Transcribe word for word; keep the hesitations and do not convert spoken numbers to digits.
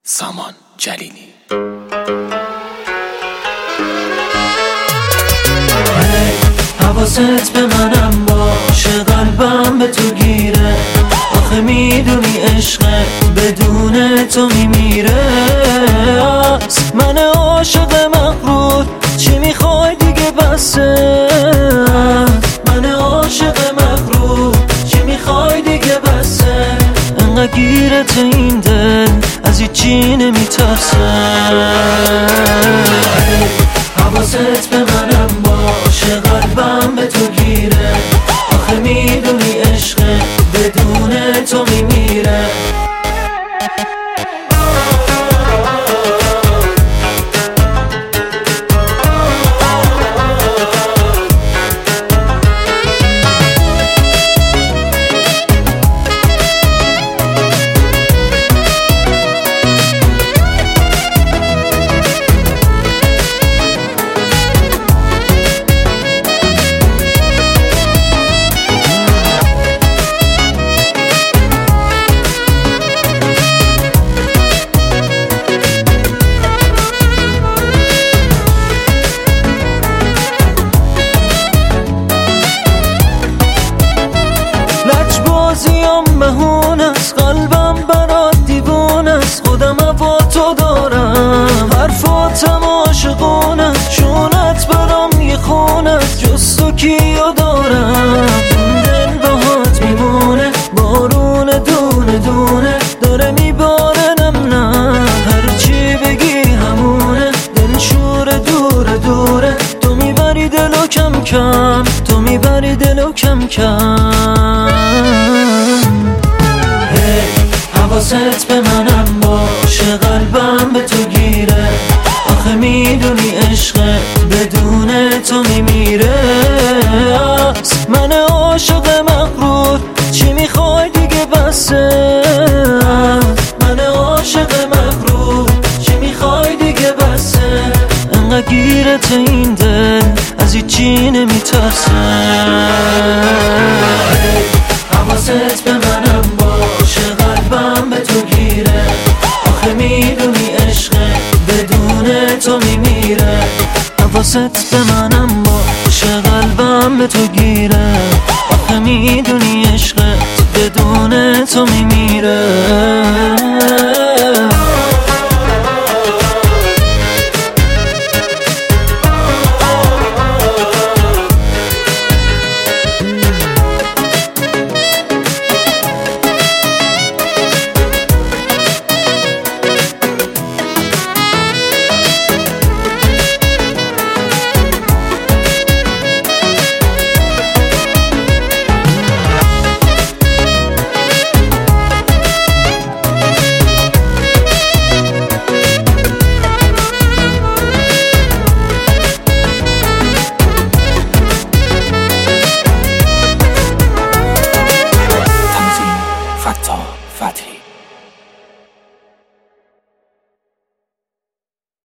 سامان جلیلی. حواست به منم باشه، قلبم به تو گیره. آخه میدونی عشقه بدون تو میمیره. من عاشق مغرور، چی میخوای دیگه بسه. من عاشق مغرور، چی میخوای دیگه بسه. انقدر گیرت این دل از هیچی نمیترسه. حواست به منم باشه، قلبم به تو گیره. آخه میدونی عشقه بدون تو میمیره. مهون است قلبم برات دیوون است. خودم با تو دارم حرفاتم عاشقونه. شونت برام یه خونه است، جز تو کیو دارم. دل باهات میمونه، بارون دونه دونه داره میباره. نم نه هرچی بگی همونه. دل شور دوره دوره، تو میبری دلو کم کم، تو میبری دلو کم کم. حواست به منم باشه، قلبم به تو گیره. آخه میدونی عشقه بدون تو میمیره. من عاشق مغرور، چی میخوای دیگه بسه. من عاشق مغرور، چی میخوای دیگه بسه. انقدر گیرت این دل از هیچی نمیترسه. حواست به منم باشه، قلبم به تو گیره. آخه میدونی عشقه بدون تو میمیره. حواست به من